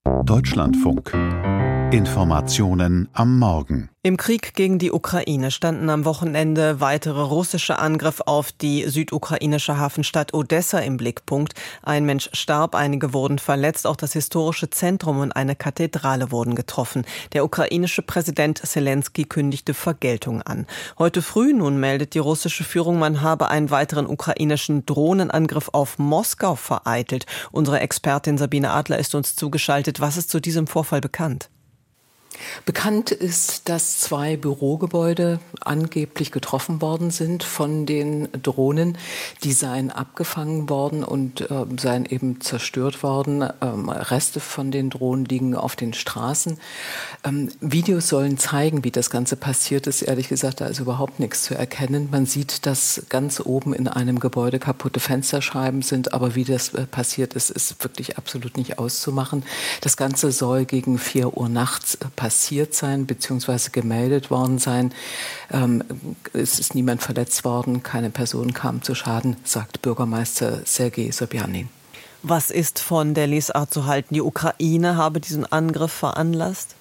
Deutschlandfunk. Informationen am Morgen. Im Krieg gegen die Ukraine standen am Wochenende weitere russische Angriffe auf die südukrainische Hafenstadt Odessa im Blickpunkt. Ein Mensch starb, einige wurden verletzt, auch das historische Zentrum und eine Kathedrale wurden getroffen. Der ukrainische Präsident Selenskyj kündigte Vergeltung an. Heute früh nun meldet die russische Führung, man habe einen weiteren ukrainischen Drohnenangriff auf Moskau vereitelt. Unsere Expertin Sabine Adler ist uns zugeschaltet. Was ist zu diesem Vorfall bekannt? Bekannt ist, dass 2 Bürogebäude angeblich getroffen worden sind von den Drohnen. Die seien abgefangen worden und seien eben zerstört worden. Reste von den Drohnen liegen auf den Straßen. Videos sollen zeigen, wie das Ganze passiert ist. Ehrlich gesagt, da ist überhaupt nichts zu erkennen. Man sieht, dass ganz oben in einem Gebäude kaputte Fensterscheiben sind. Aber wie das passiert ist, ist wirklich absolut nicht auszumachen. Das Ganze soll gegen 4 Uhr nachts passiert sein, beziehungsweise gemeldet worden sein. Es ist niemand verletzt worden, keine Person kam zu Schaden, sagt Bürgermeister Sergei Sobjanin. Was ist von der Lesart zu halten? Die Ukraine habe diesen Angriff veranlasst?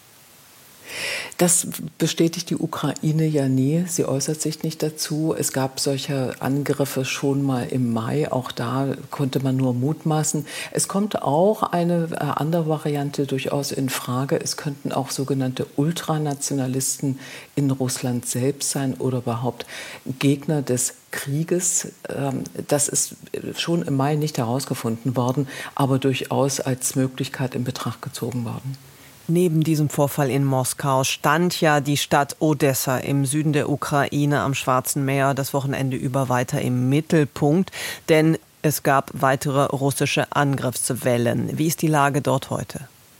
Das bestätigt die Ukraine ja nie. Sie äußert sich nicht dazu. Es gab solche Angriffe schon mal im Mai. Auch da konnte man nur mutmaßen. Es kommt auch eine andere Variante durchaus in Frage. Es könnten auch sogenannte Ultranationalisten in Russland selbst sein oder überhaupt Gegner des Krieges. Das ist schon im Mai nicht herausgefunden worden, aber durchaus als Möglichkeit in Betracht gezogen worden. Neben diesem Vorfall in Moskau stand ja die Stadt Odessa im Süden der Ukraine am Schwarzen Meer das Wochenende über weiter im Mittelpunkt, denn es gab weitere russische Angriffswellen. Wie ist die Lage dort heute?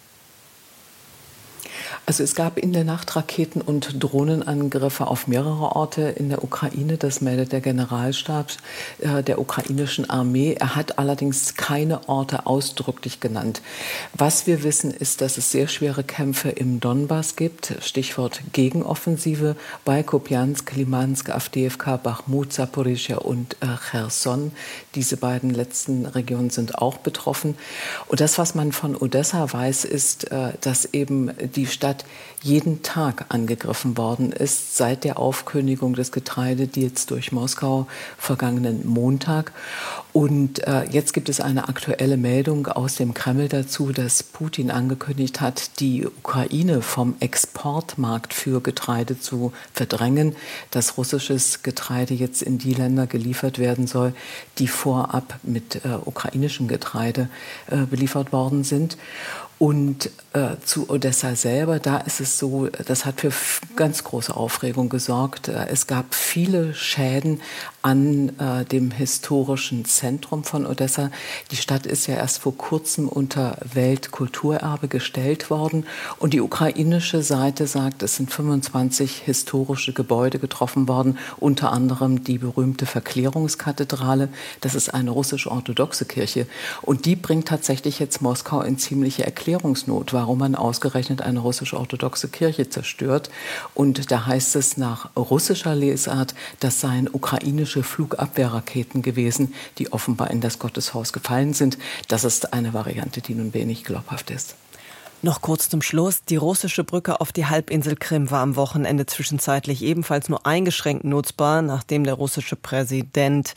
Also es gab in der Nacht Raketen- und Drohnenangriffe auf mehrere Orte in der Ukraine. Das meldet der Generalstab der ukrainischen Armee. Er hat allerdings keine Orte ausdrücklich genannt. Was wir wissen, ist, dass es sehr schwere Kämpfe im Donbass gibt. Stichwort Gegenoffensive bei Kupiansk, Limansk, Awdijiwka, Bachmut, Saporischschja und Cherson. Diese beiden letzten Regionen sind auch betroffen. Und das, was man von Odessa weiß, ist, dass eben die Stadt jeden Tag angegriffen worden ist, seit der Aufkündigung des Getreidedeals durch Moskau vergangenen Montag. Und jetzt gibt es eine aktuelle Meldung aus dem Kreml dazu, dass Putin angekündigt hat, die Ukraine vom Exportmarkt für Getreide zu verdrängen, dass russisches Getreide jetzt in die Länder geliefert werden soll, die vorab mit ukrainischem Getreide beliefert worden sind. Und zu Odessa selber, da ist es so, das hat für ganz große Aufregung gesorgt. Es gab viele Schäden an dem historischen Zentrum von Odessa. Die Stadt ist ja erst vor kurzem unter Weltkulturerbe gestellt worden. Und die ukrainische Seite sagt, es sind 25 historische Gebäude getroffen worden, unter anderem die berühmte Verklärungskathedrale. Das ist eine russisch-orthodoxe Kirche. Und die bringt tatsächlich jetzt Moskau in ziemliche Erklärungsnot, warum man ausgerechnet eine russisch-orthodoxe Kirche zerstört. Und da heißt es nach russischer Lesart, das seien ukrainische Flugabwehrraketen gewesen, die offenbar in das Gotteshaus gefallen sind. Das ist eine Variante, die nun wenig glaubhaft ist. Noch kurz zum Schluss. Die russische Brücke auf die Halbinsel Krim war am Wochenende zwischenzeitlich ebenfalls nur eingeschränkt nutzbar, nachdem der russische Präsident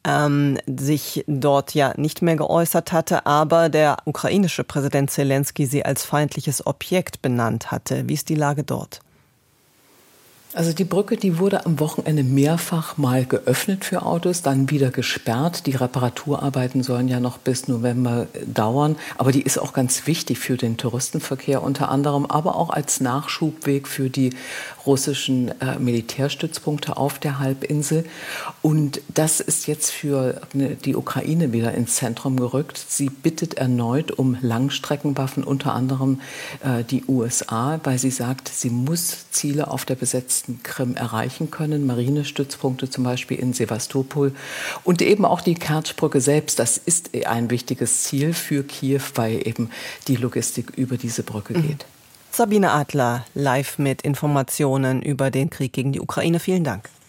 sich dort ja nicht mehr geäußert hatte, aber der ukrainische Präsident Selenskyj sie als feindliches Objekt benannt hatte. Wie ist die Lage dort? Also die Brücke, die wurde am Wochenende mehrfach mal geöffnet für Autos, dann wieder gesperrt. Die Reparaturarbeiten sollen ja noch bis November dauern. Aber die ist auch ganz wichtig für den Touristenverkehr unter anderem, aber auch als Nachschubweg für die russischen Militärstützpunkte auf der Halbinsel. Und das ist jetzt für die Ukraine wieder ins Zentrum gerückt. Sie bittet erneut um Langstreckenwaffen, unter anderem die USA, weil sie sagt, sie muss Ziele auf der besetzten Krim erreichen können, Marinestützpunkte zum Beispiel in Sewastopol und eben auch die Kertschbrücke selbst. Das ist ein wichtiges Ziel für Kiew, weil eben die Logistik über diese Brücke geht. Sabine Adler live mit Informationen über den Krieg gegen die Ukraine. Vielen Dank.